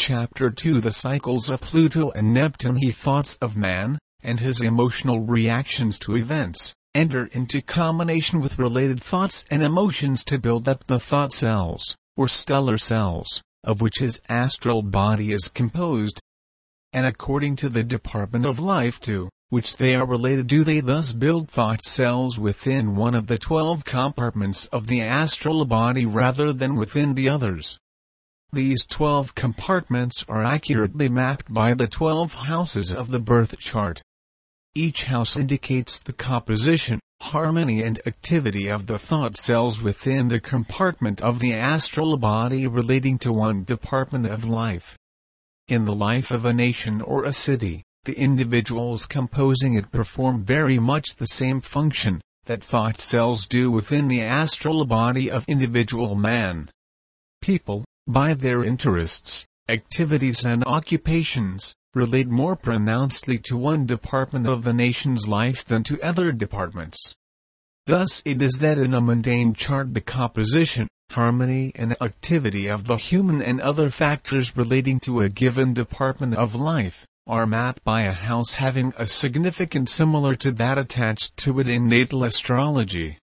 Chapter 2 The Cycles of Pluto and Neptune. He thoughts of man, and his emotional reactions to events, enter into combination with related thoughts and emotions to build up the thought cells, or stellar cells, of which his astral body is composed. And according to the department of life to which they are related do they thus build thought cells within one of the 12 compartments of the astral body rather than within the others. These 12 compartments are accurately mapped by the 12 houses of the birth chart. Each house indicates the composition, harmony and activity of the thought cells within the compartment of the astral body relating to one department of life. In the life of a nation or a city, the individuals composing it perform very much the same function that thought cells do within the astral body of individual man. People, by their interests, activities and occupations, relate more pronouncedly to one department of the nation's life than to other departments. Thus it is that in a mundane chart the composition, harmony and activity of the human and other factors relating to a given department of life are mapped by a house having a significance similar to that attached to it in natal astrology.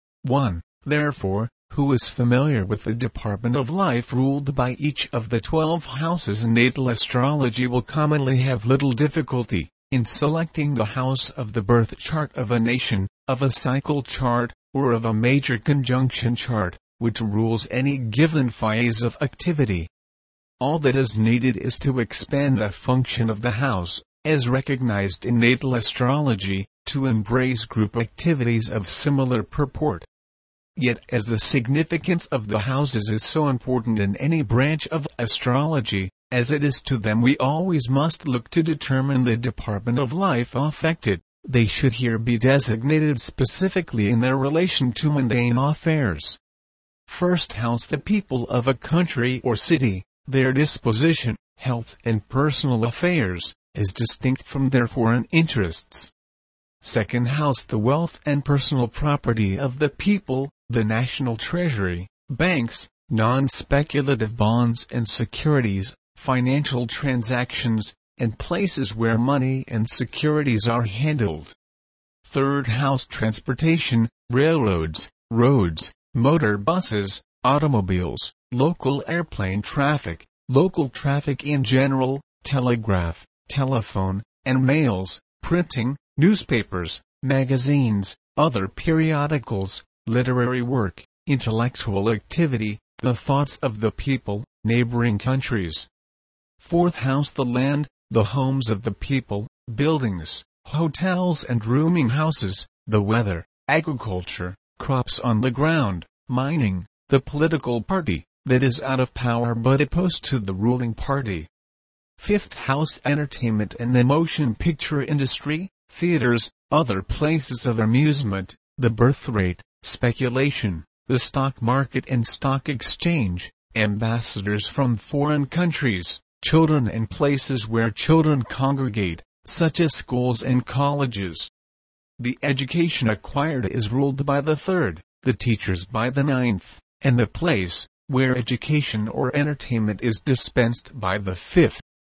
1. Therefore, who is familiar with the department of life ruled by each of the 12 houses in natal astrology will commonly have little difficulty in selecting the house of the birth chart of a nation, of a cycle chart, or of a major conjunction chart, which rules any given phase of activity. All that is needed is to expand the function of the house, as recognized in natal astrology, to embrace group activities of similar purport. Yet as the significance of the houses is so important in any branch of astrology, as it is to them we always must look to determine the department of life affected, they should here be designated specifically in their relation to mundane affairs. First house: the people of a country or city, their disposition, health and personal affairs, as distinct from their foreign interests. Second house: the wealth and personal property of the people, the national treasury, banks, non-speculative bonds and securities, financial transactions, and places where money and securities are handled. Third house: transportation, railroads, roads, motor buses, automobiles, local airplane traffic, local traffic in general, telegraph, telephone, and mails, printing, newspapers, magazines, other periodicals, literary work, intellectual activity, the thoughts of the people, neighboring countries. Fourth house: the land, the homes of the people, buildings, hotels and rooming houses, the weather, agriculture, crops on the ground, mining, the political party that is out of power but opposed to the ruling party. Fifth house: entertainment and the motion picture industry, theaters, other places of amusement, the birth rate, speculation, the stock market and stock exchange, ambassadors from foreign countries, children and places where children congregate, such as schools and colleges. The education acquired is ruled by the third, the teachers by the ninth, and the place where education or entertainment is dispensed by the fifth.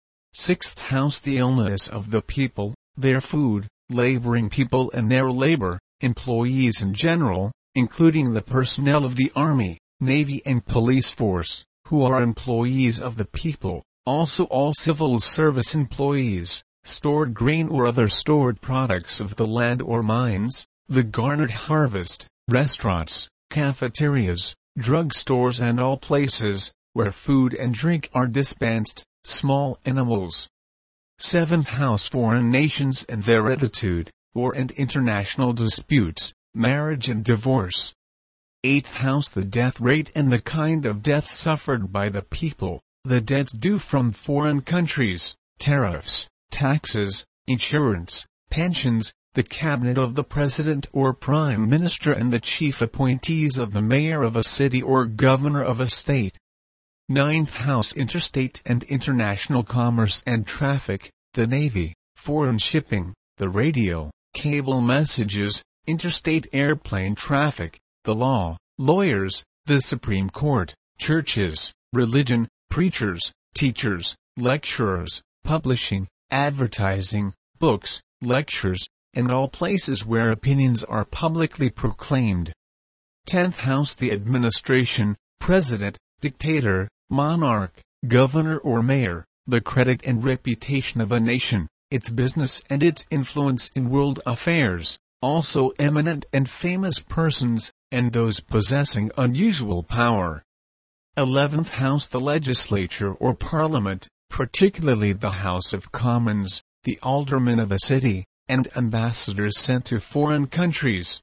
Sixth house: the illness of the people, their food, laboring people and their labor, employees in general, including the personnel of the army, navy and police force, who are employees of the people, also all civil service employees, stored grain or other stored products of the land or mines, the garnered harvest, restaurants, cafeterias, drug stores and all places where food and drink are dispensed, small animals. Seventh house: foreign nations and their attitude, war and international disputes, marriage and divorce. Eighth house: the death rate and the kind of death suffered by the people, the debts due from foreign countries, tariffs, taxes, insurance, pensions, the cabinet of the president or prime minister and the chief appointees of the mayor of a city or governor of a state. Ninth house: interstate and international commerce and traffic, the navy, foreign shipping, the radio, cable messages, interstate airplane traffic, the law, lawyers, the Supreme Court, churches, religion, preachers, teachers, lecturers, publishing, advertising, books, lectures, and all places where opinions are publicly proclaimed. 10th house, the administration, president, dictator, monarch, governor or mayor, the credit and reputation of a nation, its business and its influence in world affairs, also eminent and famous persons, and those possessing unusual power. 11th house, the legislature or parliament, particularly the House of Commons, the aldermen of a city, and ambassadors sent to foreign countries.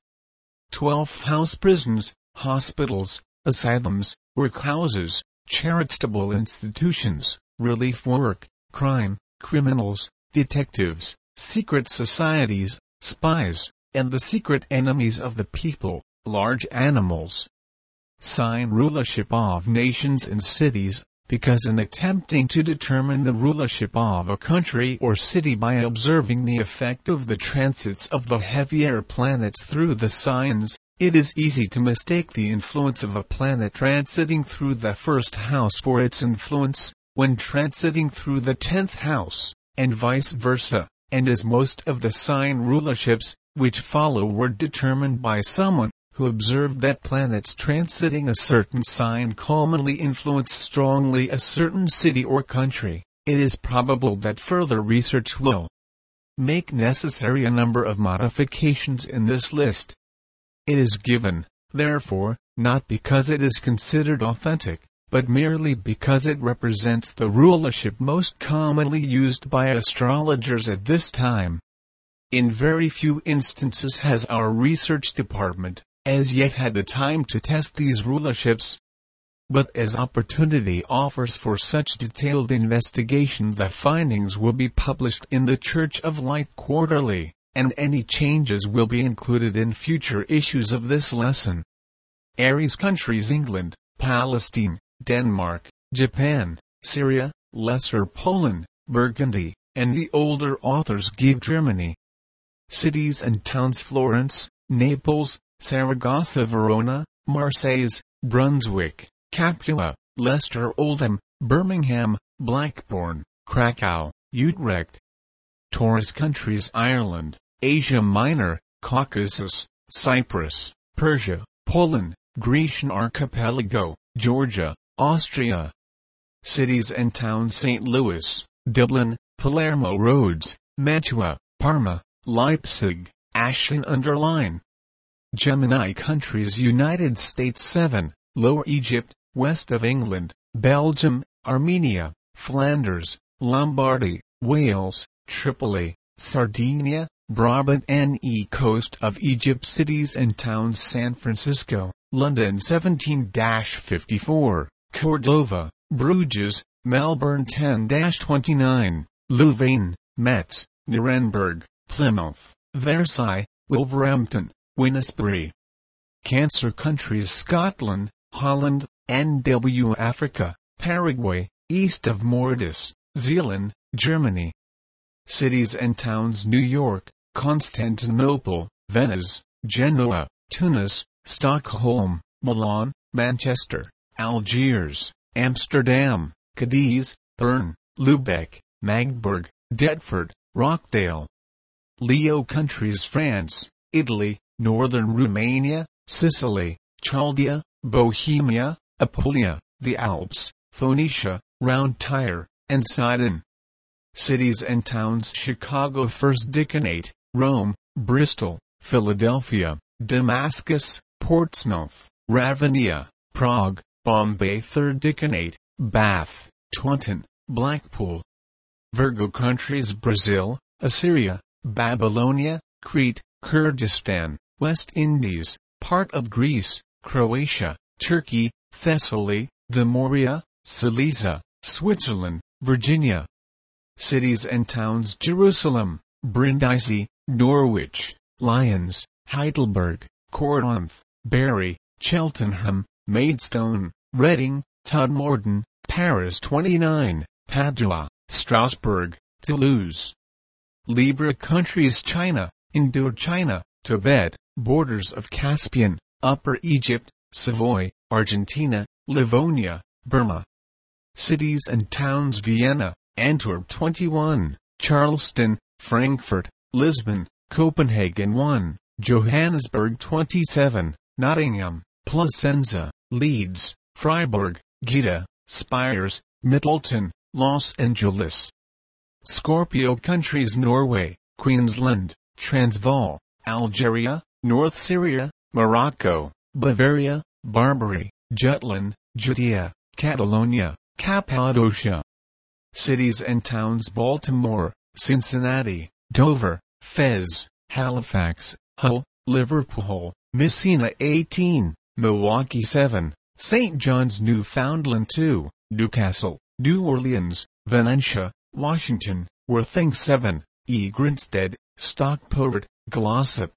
12th house, prisons, hospitals, asylums, workhouses, charitable institutions, relief work, crime, criminals, detectives, secret societies, spies, and the secret enemies of the people, large animals. Sign, rulership of nations and cities, because in attempting to determine the rulership of a country or city by observing the effect of the transits of the heavier planets through the signs, it is easy to mistake the influence of a planet transiting through the first house for its influence, when transiting through the 10th house, and vice versa, and as most of the sign rulerships, which follow, were determined by someone who observed that planets transiting a certain sign commonly influence strongly a certain city or country, it is probable that further research will make necessary a number of modifications in this list. It is given, therefore, not because it is considered authentic, but merely because it represents the rulership most commonly used by astrologers at this time. In very few instances has our research department as yet had the time to test these rulerships. But as opportunity offers for such detailed investigation, the findings will be published in the Church of Light quarterly, and any changes will be included in future issues of this lesson. Aries countries: England, Palestine, Denmark, Japan, Syria, Lesser Poland, Burgundy, and the older authors give Germany. Cities and towns: Florence, Naples, Saragossa, Verona, Marseilles, Brunswick, Capua, Leicester Oldham, Birmingham, Blackburn, Krakow, Utrecht. Taurus countries: Ireland, Asia Minor, Caucasus, Cyprus, Persia, Poland, Grecian Archipelago, Georgia, Austria. Cities and towns: St. Louis, Dublin, Palermo, Rhodes, Mantua, Parma, Leipzig, Ashton-under-Lyne. Gemini countries: United States 7, Lower Egypt, west of England, Belgium, Armenia, Flanders, Lombardy, Wales, Tripoli, Sardinia, Brabant NE coast of Egypt. Cities and towns: San Francisco, London 17-54, Cordova, Bruges, Melbourne 10-29, Louvain, Metz, Nuremberg, Plymouth, Versailles, Wolverhampton, Winnisbury. Cancer countries: Scotland, Holland, NW Africa, Paraguay, east of Mauritius, Zealand, Germany. Cities and towns: New York, Constantinople, Venice, Genoa, Tunis, Stockholm, Milan, Manchester, Algiers, Amsterdam, Cadiz, Bern, Lubeck, Magdeburg, Deptford, Rockdale. Leo countries: France, Italy, northern Romania, Sicily, Chaldea, Bohemia, Apulia, the Alps, Phoenicia, Round Tyre, and Sidon. Cities and towns: Chicago First Decanate, Rome, Bristol, Philadelphia, Damascus, Portsmouth, Ravenna, Prague, Bombay Third Decanate, Bath, Taunton, Blackpool. Virgo countries: Brazil, Assyria, Babylonia, Crete, Kurdistan, West Indies, part of Greece, Croatia, Turkey, Thessaly, the Morea, Silesia, Switzerland, Virginia. Cities and towns: Jerusalem, Brindisi, Norwich, Lyons, Heidelberg, Corinth, Bury, Cheltenham, Maidstone, Reading, Todmorden, Paris 29, Padua, Strasbourg, Toulouse. Libra countries: China, Indochina, Tibet, borders of Caspian, Upper Egypt, Savoy, Argentina, Livonia, Burma. Cities and towns: Vienna, Antwerp 21, Charleston, Frankfurt, Lisbon, Copenhagen 1, Johannesburg 27, Nottingham, Placenza, Leeds, Freiburg, Geta, Spires, Middleton, Los Angeles. Scorpio countries: Norway, Queensland, Transvaal, Algeria, North Syria, Morocco, Bavaria, Barbary, Jutland, Judea, Catalonia, Cappadocia. Cities and towns: Baltimore, Cincinnati, Dover, Fez, Halifax, Hull, Liverpool, Messina 18, Milwaukee 7, St. John's, Newfoundland 2, Newcastle, New Orleans, Valencia, Washington, Worthing 7, Grinstead, Stockport, Glossop.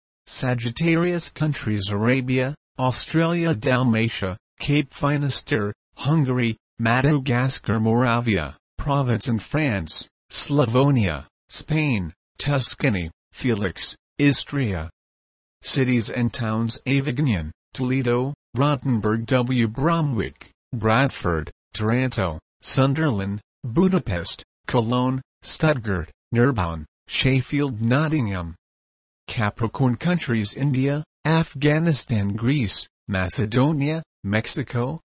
Sagittarius countries: Arabia, Australia, Dalmatia, Cape Finisterre, Hungary, Madagascar, Moravia, Provence in France, Slavonia, Spain, Tuscany, Felix, Istria. Cities and towns: Avignon, Toledo, Rottenburg, W. Bromwich, Bradford, Taranto, Sunderland, Budapest, Cologne, Stuttgart, Narbonne, Sheffield, Nottingham. Capricorn countries: India, Afghanistan, Greece, Macedonia, Mexico,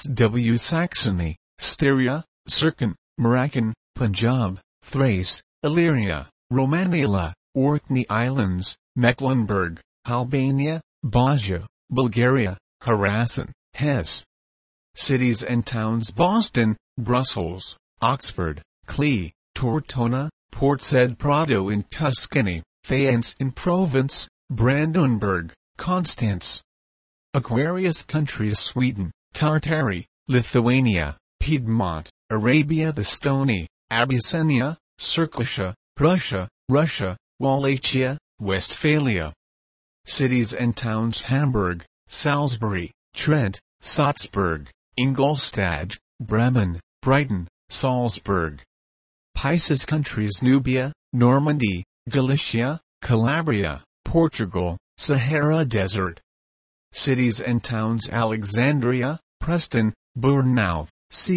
SW Saxony, Styria, Sircon, Moroccan, Punjab, Thrace, Illyria, Romania, Orkney Islands, Mecklenburg, Albania, Bosnia, Bulgaria, Harassan, Hesse. Cities and towns: Boston, Brussels, Oxford, Clee, Tortona, Port Said Prado in Tuscany, Fayence in Provence, Brandenburg, Constance. Aquarius countries: Sweden, Tartary, Lithuania, Piedmont, Arabia the Stony, Abyssinia, Circassia, Prussia, Russia, Wallachia, Westphalia. Cities and towns: Hamburg, Salisbury, Trent, Salzburg, Ingolstadt, Bremen, Brighton, Salzburg. Pisces countries: Nubia, Normandy, Galicia, Calabria, Portugal, Sahara Desert. Cities and towns: Alexandria, Preston, Bournemouth,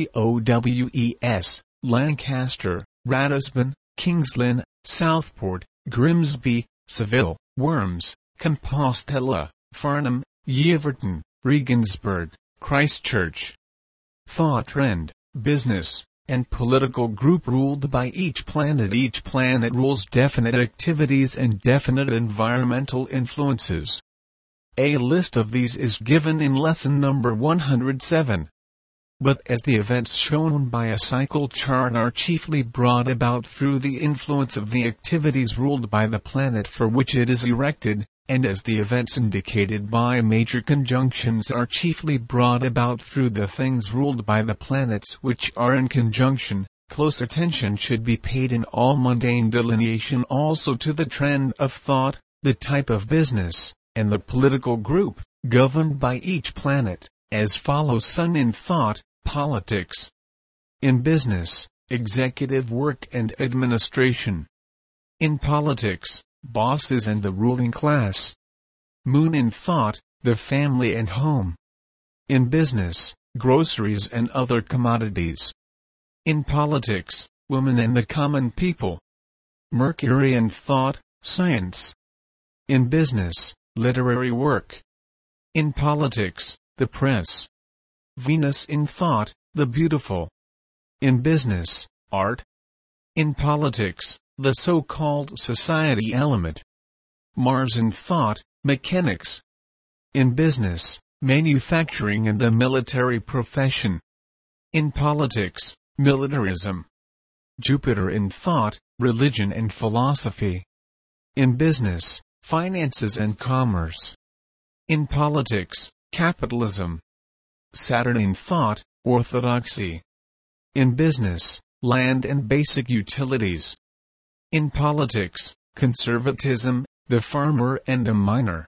Cowes, Lancaster, Ratisbon, Kings Lynn, Southport, Grimsby, Seville, Worms, Compostela, Farnham, Yeaverton, Regensburg, Christchurch. Thought trend: business and political group ruled by each planet. Each planet rules definite activities and definite environmental influences. A list of these is given in lesson number 107. But as the events shown by a cycle chart are chiefly brought about through the influence of the activities ruled by the planet for which it is erected, and as the events indicated by major conjunctions are chiefly brought about through the things ruled by the planets which are in conjunction, close attention should be paid in all mundane delineation also to the trend of thought, the type of business, and the political group, governed by each planet, as follows. Sun in thought, politics. In business, executive work and administration. In politics, bosses and the ruling class. Moon in thought, the family and home. In business, groceries and other commodities. In politics, women and the common people. Mercury in thought, science. In business, literary work. In politics, the press. Venus in thought, the beautiful. In business, art. In politics, the so-called society element. Mars in thought, mechanics. In business, manufacturing and the military profession. In politics, militarism. Jupiter in thought, religion and philosophy. In business, finances and commerce. In politics, capitalism. Saturn in thought, orthodoxy. In business, land and basic utilities. In politics, conservatism, the farmer and the miner.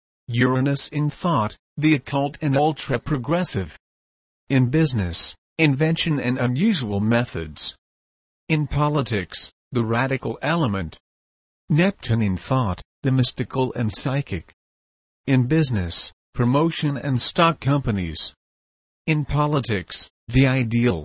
Uranus in thought, the occult and ultra-progressive. In business, invention and unusual methods. In politics, the radical element. Neptune in thought, the mystical and psychic. In business, promotion and stock companies. In politics, the ideal.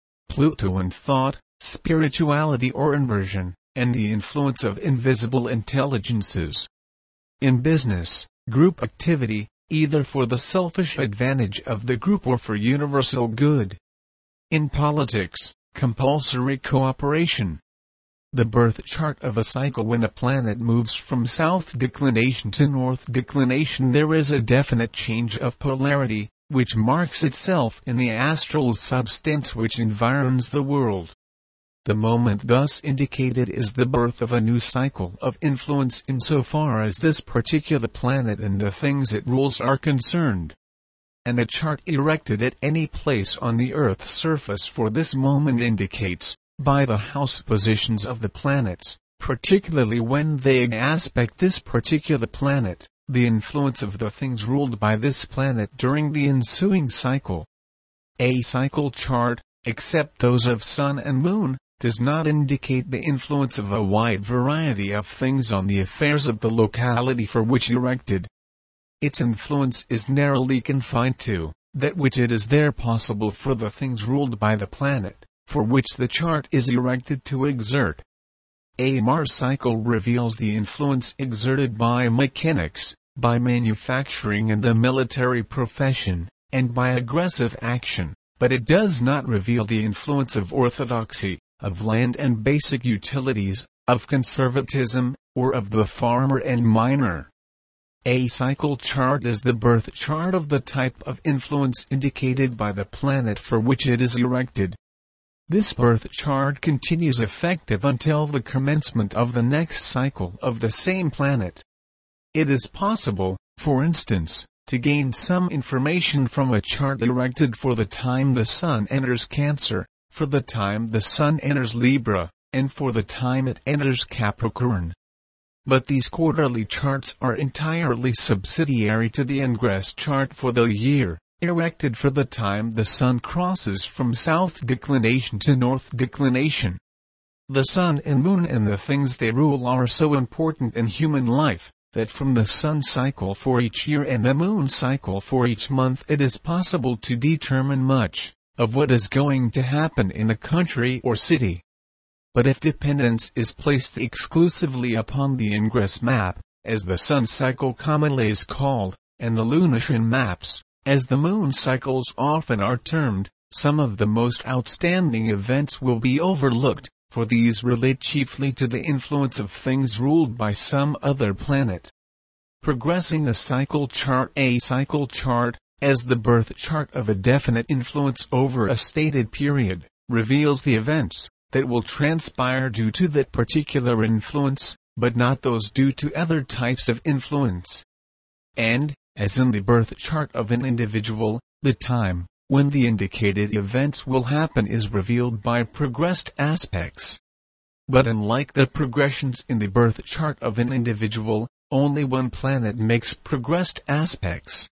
Pluto in thought, spirituality or inversion, and the influence of invisible intelligences. In business, group activity, either for the selfish advantage of the group or for universal good. In politics, compulsory cooperation. The birth chart of a cycle. When a planet moves from south declination to north declination, there is a definite change of polarity, which marks itself in the astral substance which environs the world. The moment thus indicated is the birth of a new cycle of influence insofar as this particular planet and the things it rules are concerned. And a chart erected at any place on the Earth's surface for this moment indicates, by the house positions of the planets, particularly when they aspect this particular planet, the influence of the things ruled by this planet during the ensuing cycle. A cycle chart, except those of Sun and Moon, does not indicate the influence of a wide variety of things on the affairs of the locality for which erected. Its influence is narrowly confined to that which it is there possible for the things ruled by the planet, for which the chart is erected to exert. A Mars cycle reveals the influence exerted by mechanics, by manufacturing and the military profession, and by aggressive action, but it does not reveal the influence of orthodoxy, of land and basic utilities, of conservatism, or of the farmer and miner. A cycle chart is the birth chart of the type of influence indicated by the planet for which it is erected. This birth chart continues effective until the commencement of the next cycle of the same planet. It is possible, for instance, to gain some information from a chart erected for the time the Sun enters Cancer, for the time the Sun enters Libra, and for the time it enters Capricorn. But these quarterly charts are entirely subsidiary to the ingress chart for the year, erected for the time the Sun crosses from south declination to north declination. The Sun and Moon and the things they rule are so important in human life, that from the Sun cycle for each year and the Moon cycle for each month it is possible to determine much of what is going to happen in a country or city. But if dependence is placed exclusively upon the ingress map, as the Sun cycle commonly is called, and the Lunatian maps, as the Moon cycles often are termed, some of the most outstanding events will be overlooked, for these relate chiefly to the influence of things ruled by some other planet. Progressing a cycle chart. A cycle chart, as the birth chart of a definite influence over a stated period, reveals the events that will transpire due to that particular influence, but not those due to other types of influence. And, as in the birth chart of an individual, the time when the indicated events will happen is revealed by progressed aspects. But unlike the progressions in the birth chart of an individual, only one planet makes progressed aspects.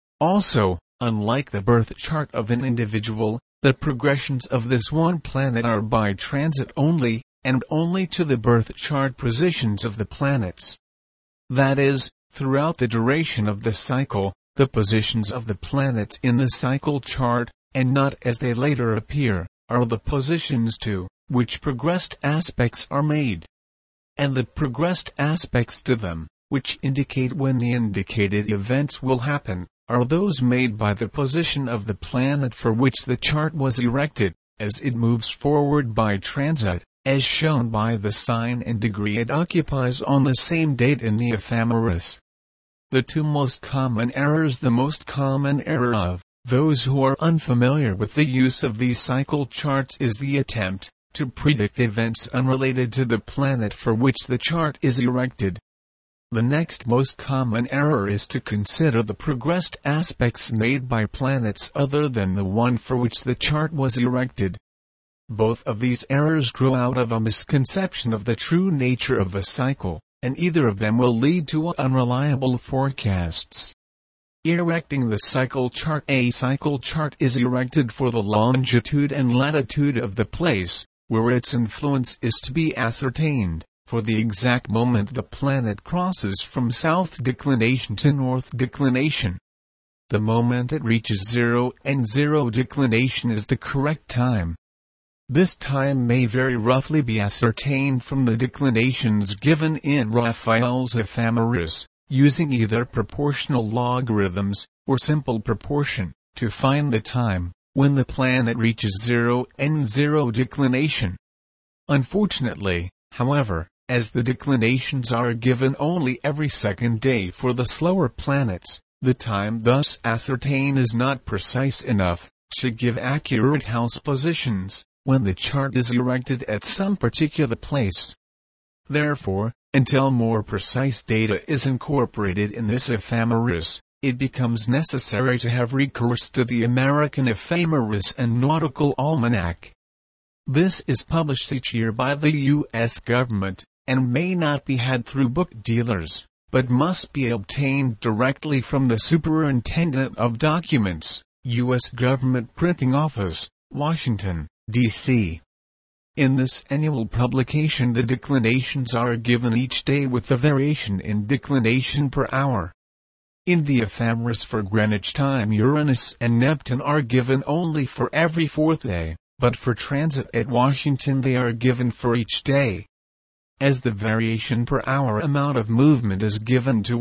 Also, unlike the birth chart of an individual, the progressions of this one planet are by transit only, and only to the birth chart positions of the planets. That is, throughout the duration of the cycle, the positions of the planets in the cycle chart, and not as they later appear, are the positions to which progressed aspects are made. And the progressed aspects to them, which indicate when the indicated events will happen, are those made by the position of the planet for which the chart was erected, as it moves forward by transit, as shown by the sign and degree it occupies on the same date in the ephemeris. The two most common errors. The most common error of those who are unfamiliar with the use of these cycle charts is the attempt to predict events unrelated to the planet for which the chart is erected. The next most common error is to consider the progressed aspects made by planets other than the one for which the chart was erected. Both of these errors grow out of a misconception of the true nature of a cycle, and either of them will lead to unreliable forecasts. Erecting the cycle chart. A cycle chart is erected for the longitude and latitude of the place where its influence is to be ascertained, for the exact moment the planet crosses from south declination to north declination. the moment it reaches 0 and 0 declination is the correct time. This time may very roughly be ascertained from the declinations given in Raphael's ephemeris, using either proportional logarithms, or simple proportion, to find the time when the planet reaches 0 and 0 declination. Unfortunately, however, as the declinations are given only every second day for the slower planets, the time thus ascertained is not precise enough to give accurate house positions when the chart is erected at some particular place. Therefore, until more precise data is incorporated in this ephemeris, it becomes necessary to have recourse to the American Ephemeris and Nautical Almanac. This is published each year by the U.S. government, and may not be had through book dealers, but must be obtained directly from the Superintendent of Documents, U.S. Government Printing Office, Washington, D.C. In this annual publication the declinations are given each day with a variation in declination per hour. In the ephemeris for Greenwich time Uranus and Neptune are given only for every fourth day, but for transit at Washington they are given for each day. As the variation per hour amount of movement is given to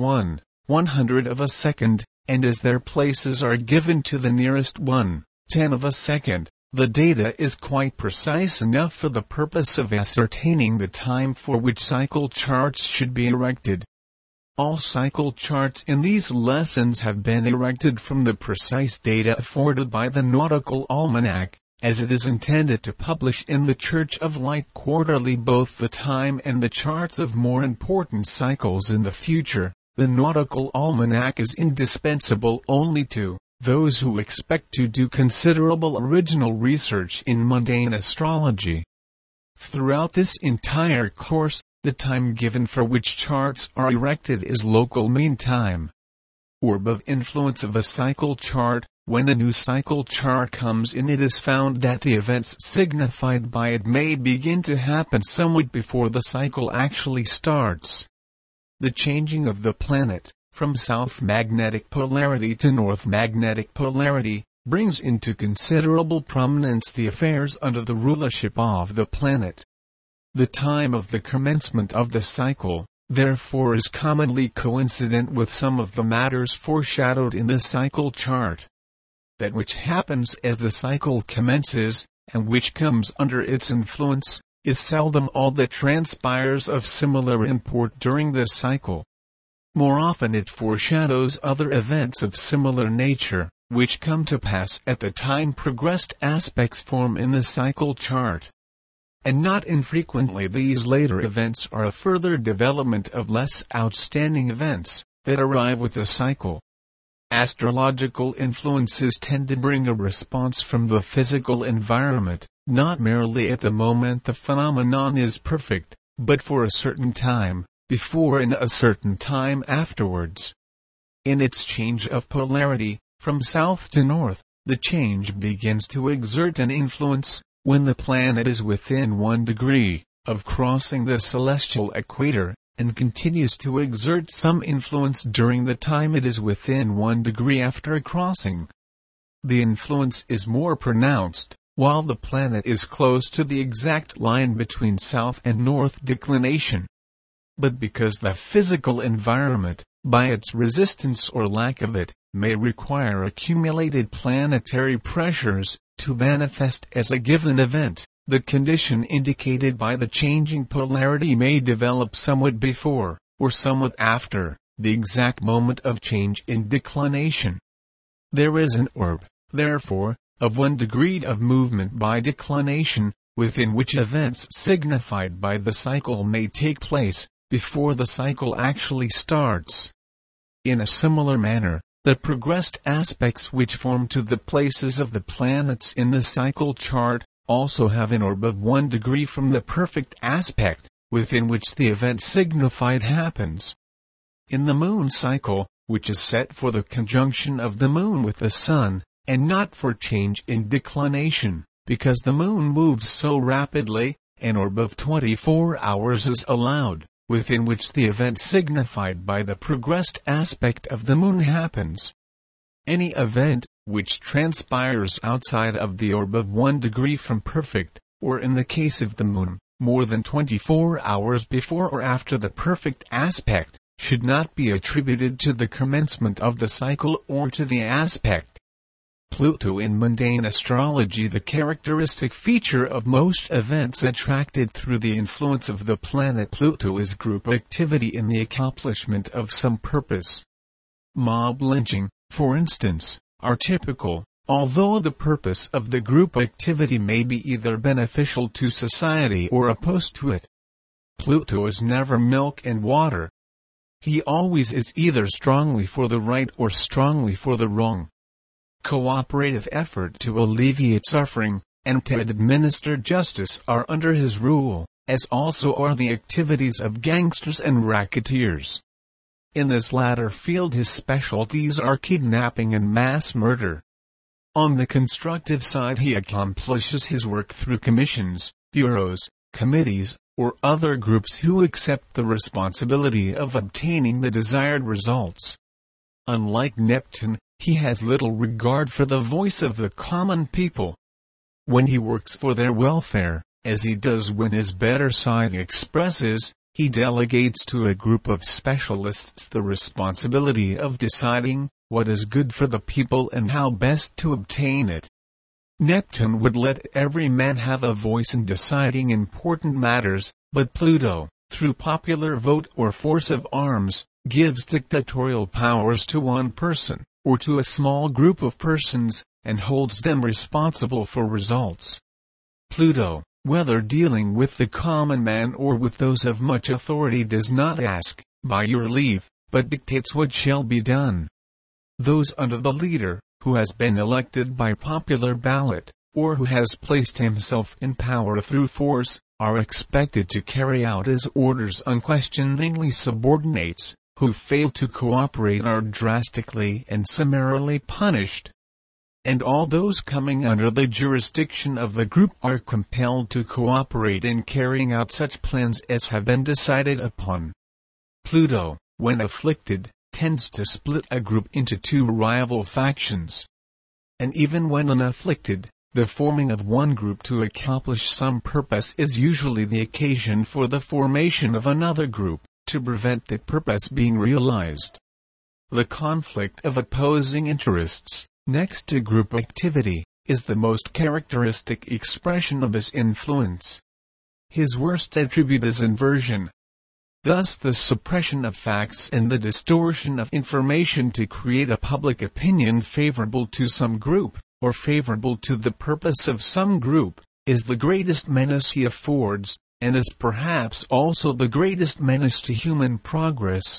1/100 of a second, and as their places are given to the nearest 1/10 of a second, the data is quite precise enough for the purpose of ascertaining the time for which cycle charts should be erected. All cycle charts in these lessons have been erected from the precise data afforded by the Nautical Almanac, as it is intended to publish in the Church of Light quarterly both the time and the charts of more important cycles in the future. The Nautical Almanac is indispensable only to those who expect to do considerable original research in mundane astrology. Throughout this entire course, the time given for which charts are erected is local mean time. Orb of influence of a cycle chart. When a new cycle chart comes in, it is found that the events signified by it may begin to happen somewhat before the cycle actually starts. The changing of the planet from south magnetic polarity to north magnetic polarity brings into considerable prominence the affairs under the rulership of the planet. The time of the commencement of the cycle, therefore, is commonly coincident with some of the matters foreshadowed in the cycle chart. That which happens as the cycle commences, and which comes under its influence, is seldom all that transpires of similar import during the cycle. More often it foreshadows other events of similar nature, which come to pass at the time progressed aspects form in the cycle chart. And not infrequently these later events are a further development of less outstanding events that arrive with the cycle. Astrological influences tend to bring a response from the physical environment, not merely at the moment the phenomenon is perfect, but for a certain time before and a certain time afterwards. In its change of polarity, from south to north, the change begins to exert an influence when the planet is within 1 degree of crossing the celestial equator, and continues to exert some influence during the time it is within 1 degree after crossing. The influence is more pronounced while the planet is close to the exact line between south and north declination. But because the physical environment, by its resistance or lack of it, may require accumulated planetary pressures to manifest as a given event, the condition indicated by the changing polarity may develop somewhat before, or somewhat after, the exact moment of change in declination. There is an orb, therefore, of 1 degree of movement by declination, within which events signified by the cycle may take place, before the cycle actually starts. In a similar manner, the progressed aspects which form to the places of the planets in the cycle chart also have an orb of 1 degree from the perfect aspect, within which the event signified happens. In the moon cycle, which is set for the conjunction of the moon with the sun, and not for change in declination, because the moon moves so rapidly, an orb of 24 hours is allowed, within which the event signified by the progressed aspect of the moon happens. Any event which transpires outside of the orb of 1 degree from perfect, or in the case of the moon, more than 24 hours before or after the perfect aspect, should not be attributed to the commencement of the cycle or to the aspect. Pluto in mundane astrology. The characteristic feature of most events attracted through the influence of the planet Pluto is group activity in the accomplishment of some purpose. Mob lynching, for instance, are typical, although the purpose of the group activity may be either beneficial to society or opposed to it. Pluto is never milk and water. He always is either strongly for the right or strongly for the wrong. Cooperative effort to alleviate suffering, and to administer justice are under his rule, as also are the activities of gangsters and racketeers. In this latter field his specialties are kidnapping and mass murder. On the constructive side he accomplishes his work through commissions, bureaus, committees, or other groups who accept the responsibility of obtaining the desired results. Unlike Neptune, he has little regard for the voice of the common people. When he works for their welfare, as he does when his better side expresses, he delegates to a group of specialists the responsibility of deciding what is good for the people and how best to obtain it. Neptune would let every man have a voice in deciding important matters, but Pluto, through popular vote or force of arms, gives dictatorial powers to one person, or to a small group of persons, and holds them responsible for results. Pluto, whether dealing with the common man or with those of much authority, does not ask, by your leave, but dictates what shall be done. Those under the leader, who has been elected by popular ballot, or who has placed himself in power through force, are expected to carry out his orders unquestioningly. Subordinates, who fail to cooperate, are drastically and summarily punished. And all those coming under the jurisdiction of the group are compelled to cooperate in carrying out such plans as have been decided upon. Pluto, when afflicted, tends to split a group into two rival factions. And even when unafflicted, the forming of one group to accomplish some purpose is usually the occasion for the formation of another group, to prevent that purpose being realized. The conflict of opposing interests, next to group activity, is the most characteristic expression of his influence. His worst attribute is inversion. Thus the suppression of facts and the distortion of information to create a public opinion favorable to some group, or favorable to the purpose of some group, is the greatest menace he affords, and is perhaps also the greatest menace to human progress.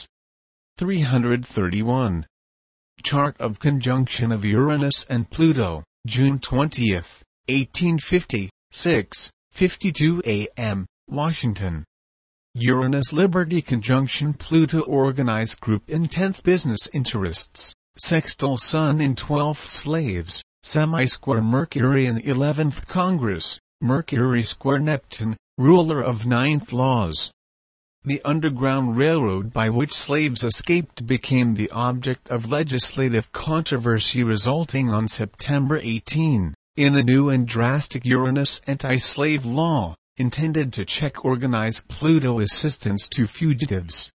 331. Chart of conjunction of Uranus and Pluto, June 20, 1850, 6:52 a.m., Washington. Uranus Liberty conjunction Pluto organized group in 10th business interests, sextile Sun in 12th slaves, semi-square Mercury in 11th Congress, Mercury square Neptune, ruler of 9th laws. The Underground Railroad by which slaves escaped became the object of legislative controversy resulting on September 18, in a new and drastic Uranus anti-slave law, intended to check organized Pluto assistance to fugitives.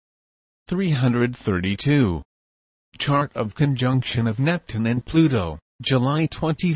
332. Chart of conjunction of Neptune and Pluto, July 22,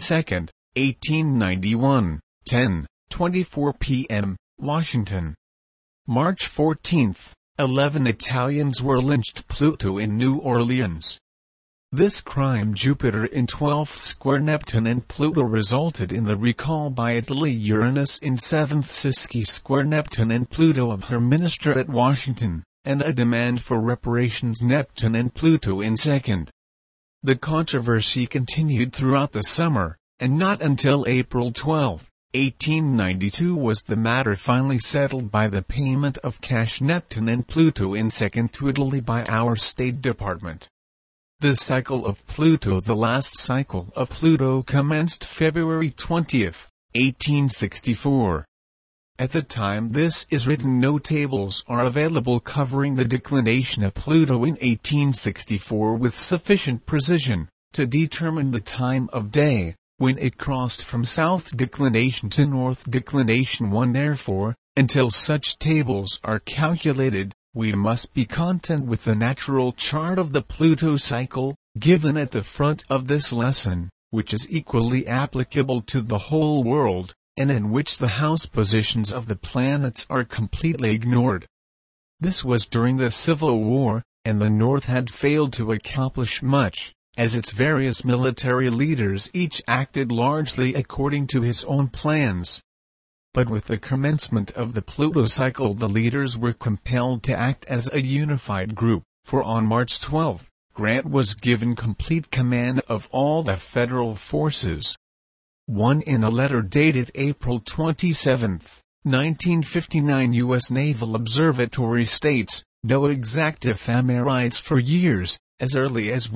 1891, 10:24 p.m., Washington. March 14, 11 Italians were lynched. Pluto in New Orleans. This crime Jupiter in 12th square Neptune and Pluto resulted in the recall by Italy Uranus in 7th Siski square Neptune and Pluto of her minister at Washington, and a demand for reparations Neptune and Pluto in 2nd. The controversy continued throughout the summer, and not until April 12, 1892 was the matter finally settled by the payment of cash Neptune and Pluto in 2nd to Italy by our State Department. The cycle of Pluto. The last cycle of Pluto commenced February 20, 1864. At the time this is written no tables are available covering the declination of Pluto in 1864 with sufficient precision, to determine the time of day, when it crossed from south declination to north declination 1. Therefore, until such tables are calculated, we must be content with the natural chart of the Pluto cycle, given at the front of this lesson, which is equally applicable to the whole world, and in which the house positions of the planets are completely ignored. This was during the Civil War, and the North had failed to accomplish much, as its various military leaders each acted largely according to his own plans. But with the commencement of the Pluto cycle, the leaders were compelled to act as a unified group, for on March 12, Grant was given complete command of all the federal forces. 1. In a letter dated April 27, 1959, U.S. Naval Observatory states, no exact ephemerides for years, as early as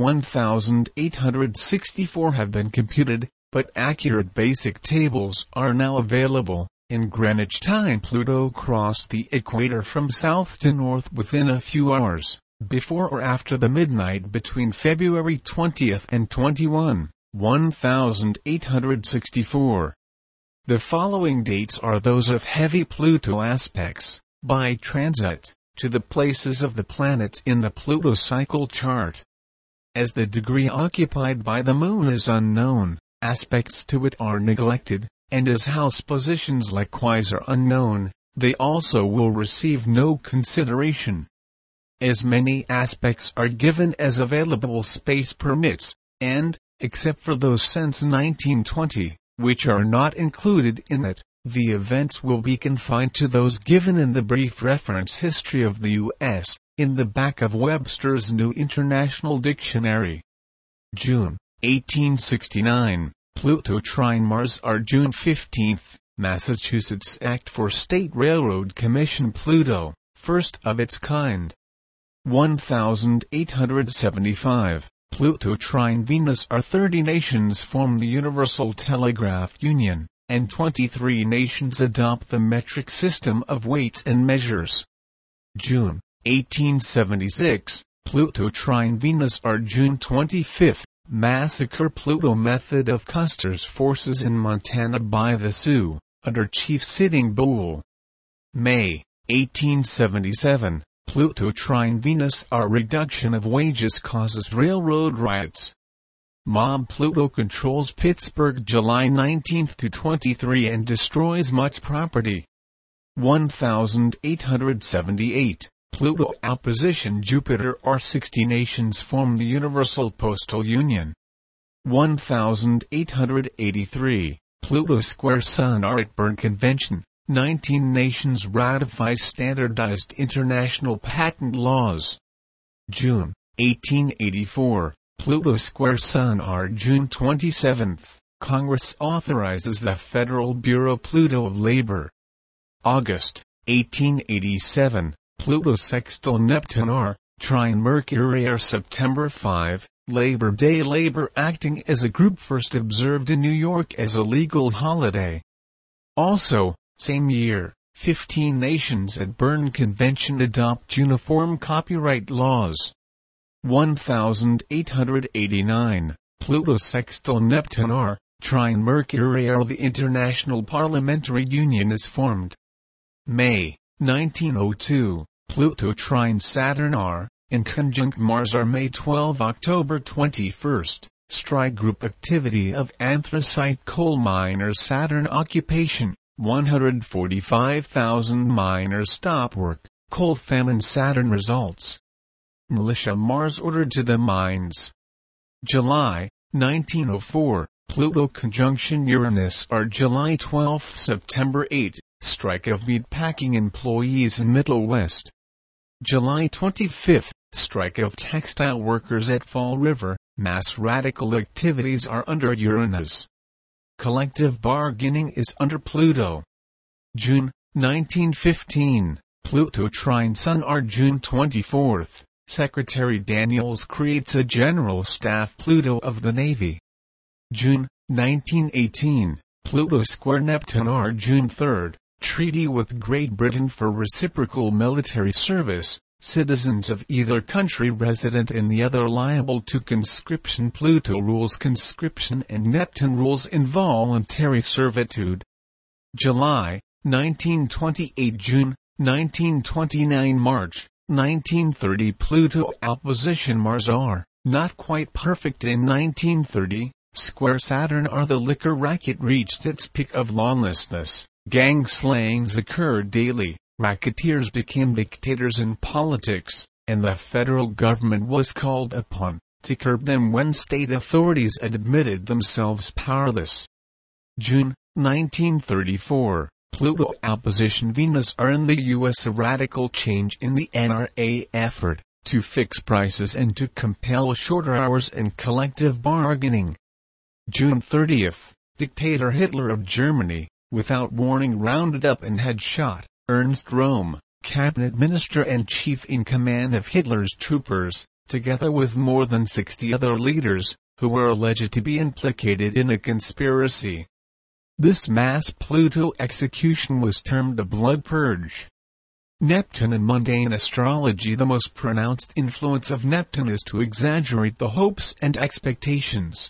1864 have been computed, but accurate basic tables are now available. In Greenwich time, Pluto crossed the equator from south to north within a few hours, before or after the midnight between February 20 and 21, 1864. The following dates are those of heavy Pluto aspects, by transit, to the places of the planets in the Pluto cycle chart. As the degree occupied by the Moon is unknown, aspects to it are neglected, and as house positions likewise are unknown, they also will receive no consideration. As many aspects are given as available space permits, and, except for those since 1920, which are not included in it, the events will be confined to those given in the brief reference history of the U.S., in the back of Webster's New International Dictionary. June, 1869. Pluto trine Mars are June 15, Massachusetts Act for State Railroad Commission. Pluto, first of its kind. 1875. Pluto trine Venus are 30 nations form the Universal Telegraph Union, and 23 nations adopt the metric system of weights and measures. June, 1876. Pluto trine Venus are June 25. Massacre Pluto method of Custer's forces in Montana by the Sioux, under Chief Sitting Bull. May, 1877. Pluto trine Venus are reduction of wages causes railroad riots. Mob Pluto controls Pittsburgh July 19 to 23 and destroys much property. 1878. Pluto opposition Jupiter are 60 nations form the Universal Postal Union. 1883. Pluto square Sun are at Bern Convention, 19 nations ratify standardized international patent laws. June, 1884. Pluto square Sun are June 27. Congress authorizes the Federal Bureau Pluto of Labor. August, 1887. Pluto sextile Neptune are, trine Mercury are September 5, Labor Day. Labor acting as a group first observed in New York as a legal holiday. Also, same year, 15 nations at Bern Convention adopt uniform copyright laws. 1889. Pluto sextile Neptune are, trine Mercury are the International Parliamentary Union is formed. May, 1902. Pluto trine Saturn are, in conjunct Mars are May 12 October 21, strike group activity of anthracite coal miners Saturn occupation, 145,000 miners stop work, coal famine Saturn results. Militia Mars ordered to the mines. July, 1904, Pluto conjunction Uranus are July 12 September 8, strike of meatpacking employees in Middle West. July 25, strike of textile workers at Fall River, mass radical activities are under Uranus. Collective bargaining is under Pluto. June, 1915, Pluto trine Sun are June 24, Secretary Daniels creates a General Staff Pluto of the Navy. June, 1918, Pluto square Neptune are June 3, treaty with Great Britain for reciprocal military service, citizens of either country resident in the other liable to conscription. Pluto rules conscription and Neptune rules involuntary servitude. July, 1928 June, 1929 March, 1930 Pluto opposition Mars R, not quite perfect in 1930, square Saturn R. The liquor racket reached its peak of lawlessness, gang slayings occurred daily, racketeers became dictators in politics, and the federal government was called upon to curb them when state authorities admitted themselves powerless. June, 1934, Pluto opposition Venus R in the U.S. A radical change in the NRA effort to fix prices and to compel shorter hours and collective bargaining. June 30, dictator Hitler of Germany, without warning rounded up and had shot Ernst Röhm, cabinet minister and chief in command of Hitler's troopers, together with more than 60 other leaders, who were alleged to be implicated in a conspiracy. This mass Pluto execution was termed a blood purge. Neptune in mundane astrology. The most pronounced influence of Neptune is to exaggerate the hopes and expectations.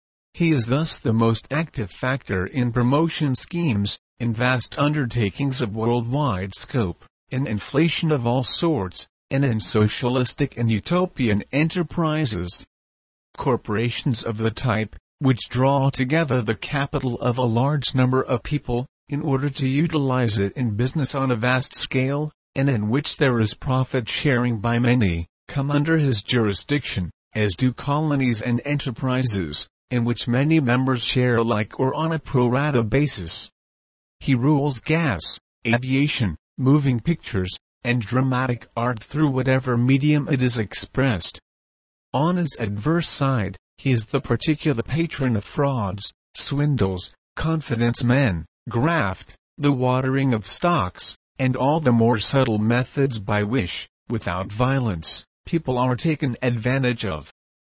He is thus the most active factor in promotion schemes, in vast undertakings of worldwide scope, in inflation of all sorts, and in socialistic and utopian enterprises. Corporations of the type, which draw together the capital of a large number of people, in order to utilize it in business on a vast scale, and in which there is profit sharing by many, come under his jurisdiction, as do colonies and enterprises, in which many members share alike or on a pro rata basis. He rules gas, aviation, moving pictures, and dramatic art through whatever medium it is expressed. On his adverse side, he is the particular patron of frauds, swindles, confidence men, graft, the watering of stocks, and all the more subtle methods by which, without violence, people are taken advantage of.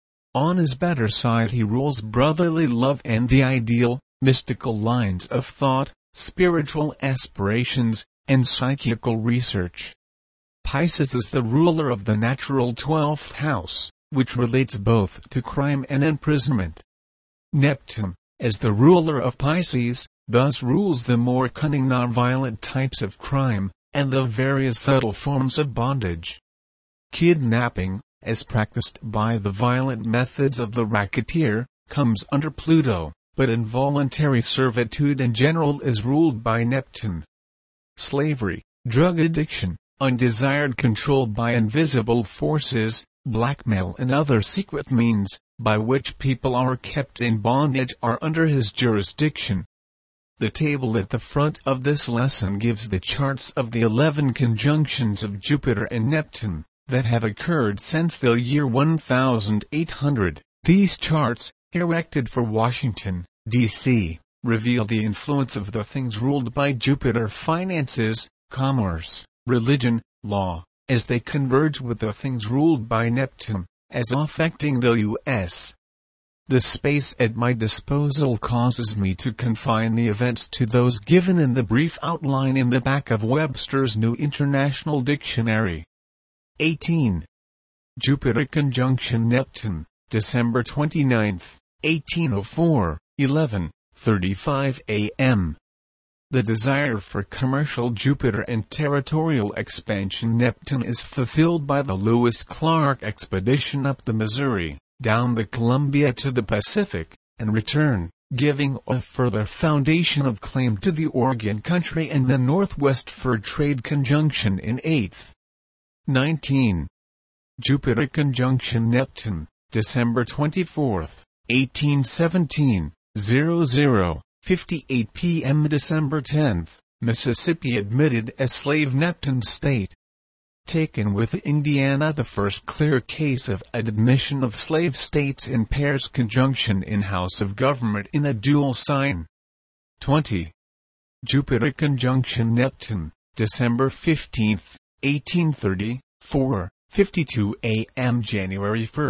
On his better side he rules brotherly love and the ideal, mystical lines of thought, spiritual aspirations, and psychical research. Pisces is the ruler of the natural 12th house, which relates both to crime and imprisonment. Neptune, as the ruler of Pisces, thus rules the more cunning nonviolent types of crime, and the various subtle forms of bondage. Kidnapping, as practiced by the violent methods of the racketeer, comes under Pluto, but involuntary servitude in general is ruled by Neptune. Slavery, drug addiction, undesired control by invisible forces, blackmail and other secret means, by which people are kept in bondage are under his jurisdiction. The table at the front of this lesson gives the charts of the 11 conjunctions of Jupiter and Neptune, that have occurred since the year 1800. These charts, erected for Washington, D.C., reveal the influence of the things ruled by Jupiter: finances, commerce, religion, law, as they converge with the things ruled by Neptune, as affecting the U.S. The space at my disposal causes me to confine the events to those given in the brief outline in the back of Webster's New International Dictionary. 18. Jupiter conjunction Neptune, December 29, 1804, 11:35 a.m. The desire for commercial Jupiter and territorial expansion Neptune is fulfilled by the Lewis Clark expedition up the Missouri, down the Columbia to the Pacific, and return, giving a further foundation of claim to the Oregon country and the Northwest Fur Trade conjunction in 8th. 19. Jupiter conjunction Neptune, December 24, 1817, 00:58 p.m. December 10, Mississippi admitted as slave Neptune state. Taken with Indiana, the first clear case of admission of slave states in pairs conjunction in House of Government in a dual sign. 20. Jupiter conjunction Neptune, December 15, 1830, 4:52 a.m. January 1,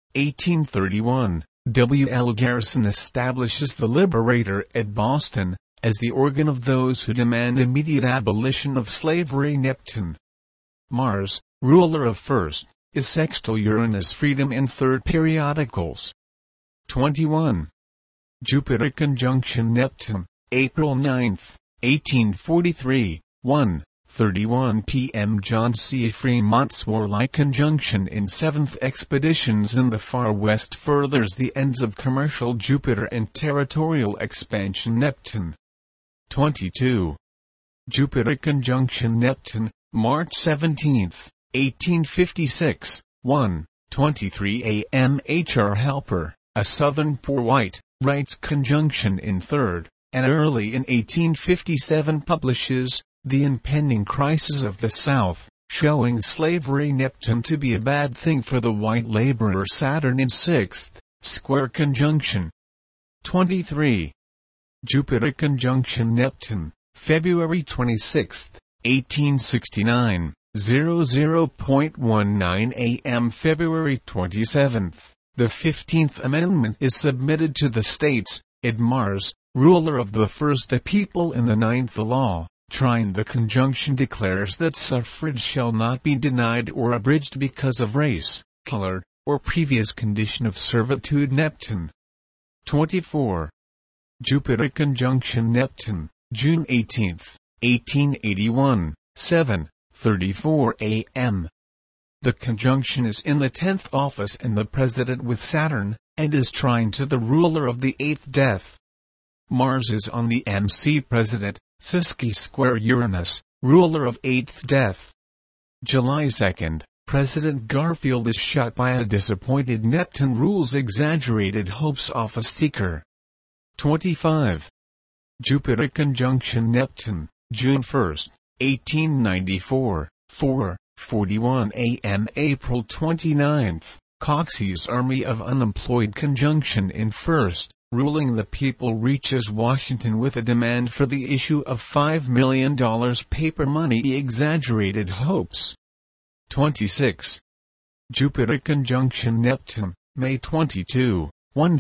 1831. W. L. Garrison establishes the Liberator at Boston, as the organ of those who demand immediate abolition of slavery. Neptune. Mars, ruler of first, is sextile Uranus freedom in third periodicals. 21. Jupiter conjunction Neptune, April 9, 1843, 1:31 p.m. John C. Fremont's warlike conjunction in 7th expeditions in the far west furthers the ends of commercial Jupiter and territorial expansion Neptune. 22. Jupiter conjunction Neptune, March 17, 1856, 1:23 a.m. H.R. Helper, a southern poor white, writes conjunction in third, and early in 1857 publishes The Impending Crisis of the South, showing slavery Neptune to be a bad thing for the white laborer. Saturn in 6th, square conjunction. 23. Jupiter conjunction Neptune, February 26, 1869, 00:19 a.m. February 27. The 15th Amendment is submitted to the states. Mars, ruler of the first the people in the 9th law, trine the conjunction declares that suffrage shall not be denied or abridged because of race, color, or previous condition of servitude. Neptune. 24. Jupiter conjunction Neptune, June 18, 1881, 7:34 a.m. The conjunction is in the 10th office and the president with Saturn, and is trine to the ruler of the 8th death. Mars is on the MC president, Siski square Uranus, ruler of 8th death. July 2, President Garfield is shot by a disappointed Neptune rules exaggerated hopes office seeker. 25. Jupiter conjunction Neptune, June 1, 1894, 4:41 a.m. April 29, Coxey's army of unemployed conjunction in first, ruling the people reaches Washington with a demand for the issue of $5 million paper money exaggerated hopes. 26. Jupiter conjunction Neptune, May 22,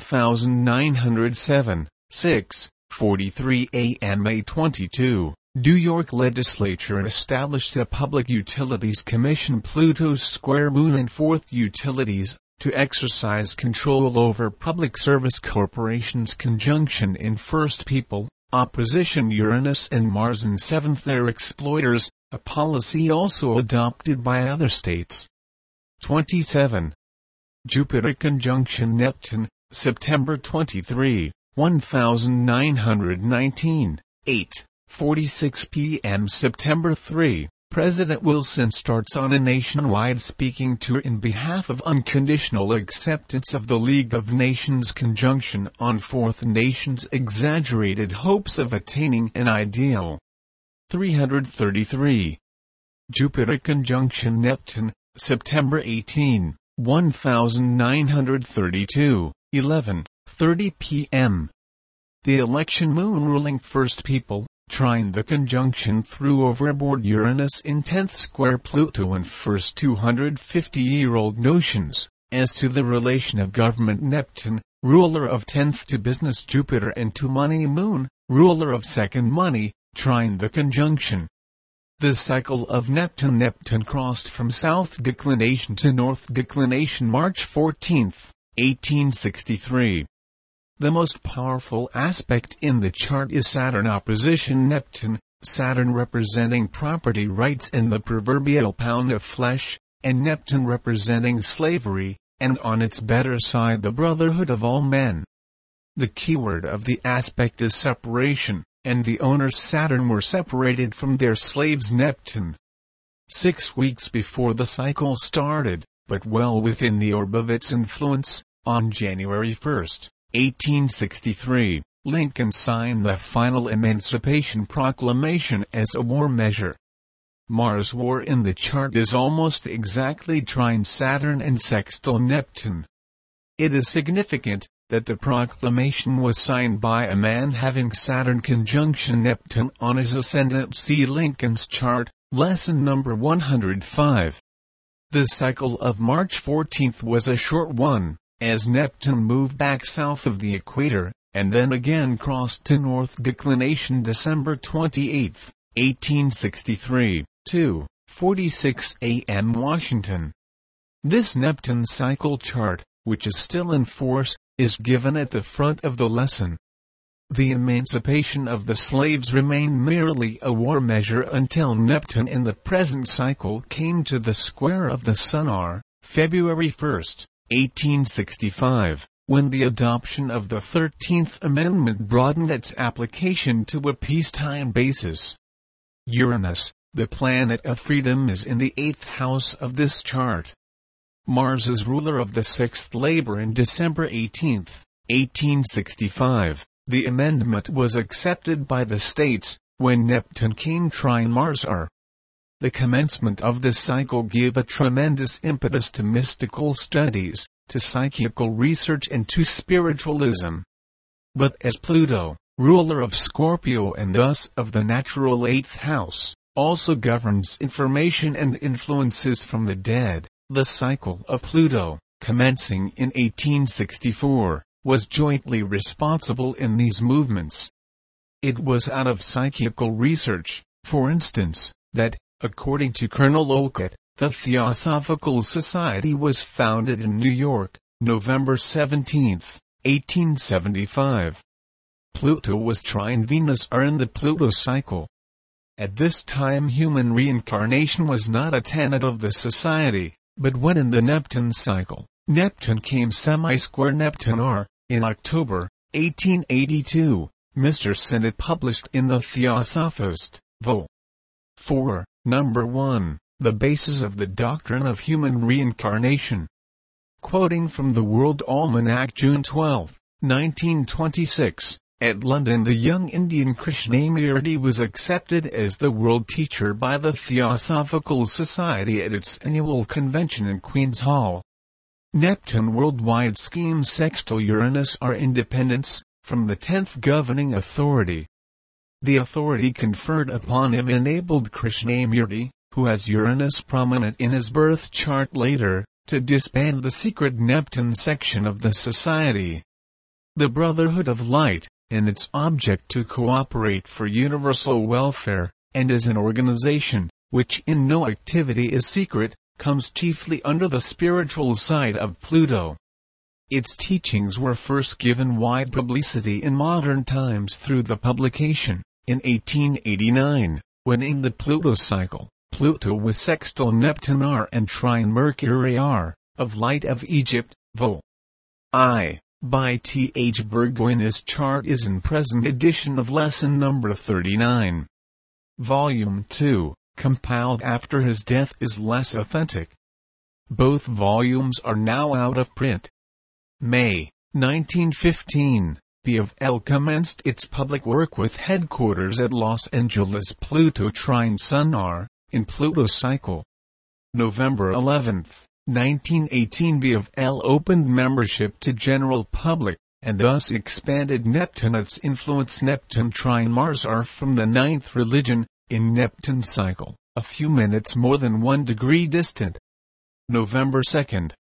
1907, 6:43 a.m. May 22. New York Legislature established a Public Utilities Commission Pluto's square moon and fourth utilities, to exercise control over public service corporations conjunction in first people, opposition Uranus and Mars in 7th air exploiters, a policy also adopted by other states. 27. Jupiter conjunction Neptune, September 23, 1919, 8:46 p.m. September 3, President Wilson starts on a nationwide speaking tour in behalf of unconditional acceptance of the League of Nations conjunction on Fourth Nations exaggerated hopes of attaining an ideal. 333. Jupiter conjunction Neptune, September 18, 1932, 11:30 p.m. The election moon ruling first people, trine the conjunction threw overboard Uranus in 10th square Pluto and first 250-year-old notions, as to the relation of government Neptune, ruler of 10th to business Jupiter and to money moon, ruler of second money, trine the conjunction. The cycle of Neptune crossed from south declination to north declination March 14, 1863. The most powerful aspect in the chart is Saturn opposition Neptune, Saturn representing property rights and the proverbial pound of flesh, and Neptune representing slavery, and on its better side the brotherhood of all men. The keyword of the aspect is separation, and the owners Saturn were separated from their slaves Neptune. 6 weeks before the cycle started, but well within the orb of its influence, on January 1, 1863, Lincoln signed the final Emancipation Proclamation as a war measure. Mars' war in the chart is almost exactly trine Saturn and sextile Neptune. It is significant that the proclamation was signed by a man having Saturn conjunction Neptune on his ascendant. See Lincoln's chart, lesson number 105. The cycle of March 14 was a short one, as Neptune moved back south of the equator, and then again crossed to north declination December 28, 1863, 6:46 a.m. Washington. This Neptune cycle chart, which is still in force, is given at the front of the lesson. The emancipation of the slaves remained merely a war measure until Neptune in the present cycle came to the square of the sun r. February 1, 1865, when the adoption of the 13th Amendment broadened its application to a peacetime basis. Uranus, the planet of freedom, is in the 8th house of this chart. Mars is ruler of the 6th labor. In December 18, 1865, the amendment was accepted by the states, when Neptune came trine Mars r. The commencement of this cycle gave a tremendous impetus to mystical studies, to psychical research and to spiritualism. But as Pluto, ruler of Scorpio and thus of the natural 8th house, also governs information and influences from the dead, the cycle of Pluto, commencing in 1864, was jointly responsible in these movements. It was out of psychical research, for instance, that, according to Colonel Olcott, the Theosophical Society was founded in New York, November 17, 1875. Pluto was trine Venus r in the Pluto cycle. At this time human reincarnation was not a tenet of the society, but when in the Neptune cycle, Neptune came semi-square Neptune r, in October, 1882, Mr. Sinnett published in the Theosophist, Vol. 4, Number 1, The Basis of the Doctrine of Human Reincarnation. Quoting from the World Almanac, June 12, 1926, at London, the young Indian Krishnamurti was accepted as the world teacher by the Theosophical Society at its annual convention in Queen's Hall. Neptune worldwide scheme sextile Uranus r independence, from the 10th governing authority. The authority conferred upon him enabled Krishnamurti, who has Uranus prominent in his birth chart later, to disband the secret Neptune section of the society. The Brotherhood of Light, and its object to cooperate for universal welfare, and as an organization, which in no activity is secret, comes chiefly under the spiritual side of Pluto. Its teachings were first given wide publicity in modern times through the publication, in 1889, when in the Pluto cycle, Pluto was sextile Neptune r and trine Mercury r, of Light of Egypt, Vol. I, by T. H. Burgoyne. This chart is in present edition of lesson number 39. Volume 2, compiled after his death, is less authentic. Both volumes are now out of print. May 1915, B of L commenced its public work with headquarters at Los Angeles. Pluto trine Sun r, in Pluto cycle. November 11, 1918, B of L opened membership to general public, and thus expanded Neptune's influence. Neptune trine Mars r from the 9th religion, in Neptune cycle, a few minutes more than 1 degree distant. November 2,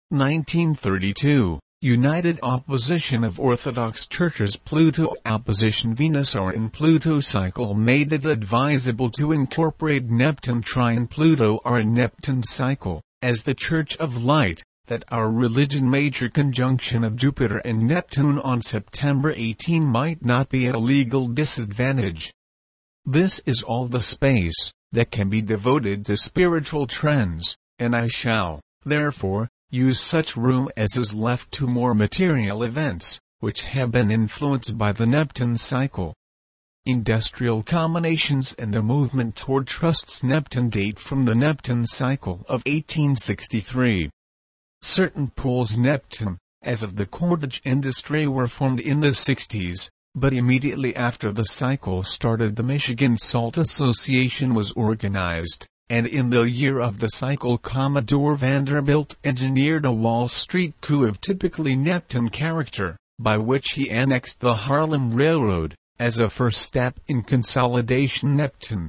1932, United Opposition of Orthodox Churches. Pluto opposition Venus r in Pluto cycle made it advisable to incorporate Neptune trine Pluto r in Neptune cycle, as the Church of Light, that our religion major conjunction of Jupiter and Neptune on September 18 might not be at a legal disadvantage. This is all the space that can be devoted to spiritual trends, and I shall, therefore, use such room as is left to more material events, which have been influenced by the Neptune cycle. Industrial combinations and the movement toward trusts. Neptune date from the Neptune cycle of 1863. Certain pools Neptune, as of the cordage industry, were formed in the 60s, but immediately after the cycle started the Michigan Salt Association was organized, and in the year of the cycle Commodore Vanderbilt engineered a Wall Street coup of typically Neptune character, by which he annexed the Harlem Railroad, as a first step in consolidation. Neptune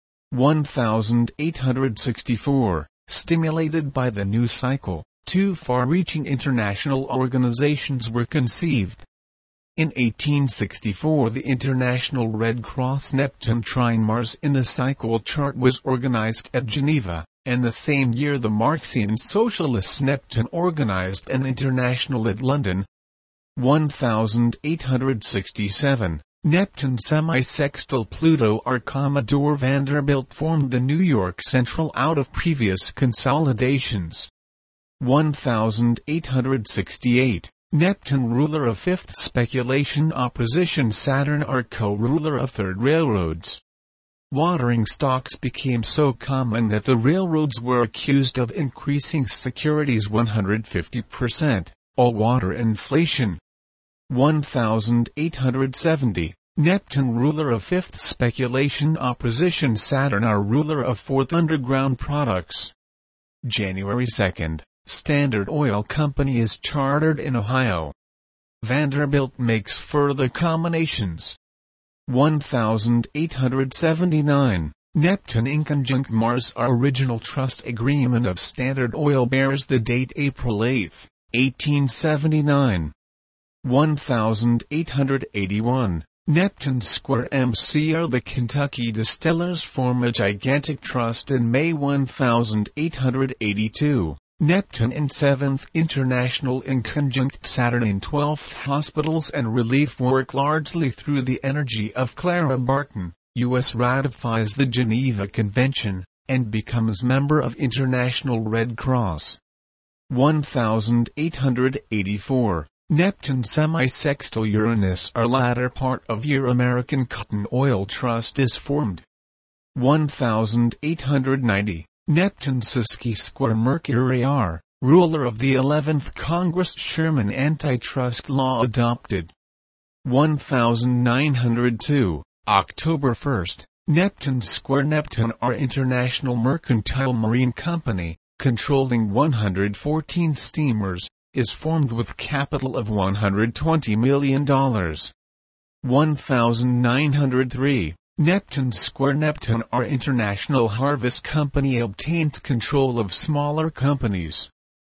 1864, stimulated by the new cycle, two far-reaching international organizations were conceived. In 1864 the International Red Cross Neptune Trine Mars in the cycle chart was organized at Geneva, and the same year the Marxian Socialists Neptune organized an international at London. 1867, Neptune Semisextile Pluto R. Commodore Vanderbilt formed the New York Central out of previous consolidations. 1868, Neptune ruler of fifth speculation opposition Saturn R. co-ruler of third railroads. Watering stocks became so common that the railroads were accused of increasing securities 150%, all water inflation. 1870, Neptune ruler of fifth speculation opposition Saturn R. ruler of fourth underground products. January 2, Standard Oil Company is chartered in Ohio. Vanderbilt makes further combinations. 1879, Neptune in conjunct Mars. Our original trust agreement of Standard Oil bears the date April 8, 1879. 1881, Neptune Square MCR. The Kentucky Distillers form a gigantic trust in May 1882. Neptune in 7th International in conjunct Saturn in 12th Hospitals and relief work largely through the energy of Clara Barton, U.S. ratifies the Geneva Convention, and becomes member of International Red Cross. 1884, Neptune Semisextile Uranus. Our latter part of year American Cotton Oil Trust is formed. 1890, Neptune Siskiyou Square Mercury R., ruler of the 11th Congress. Sherman antitrust law adopted. 1902, October 1, Neptune Square Neptune R. International Mercantile Marine Company, controlling 114 steamers, is formed with capital of $120 million. 1903, Neptune Square Neptune R. International Harvest Company obtains control of smaller companies.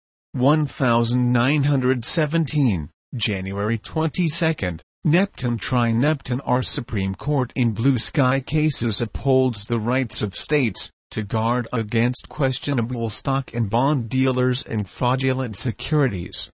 1917, January 22, Neptune Trine Neptune R. Supreme Court in Blue Sky cases upholds the rights of states to guard against questionable stock and bond dealers and fraudulent securities.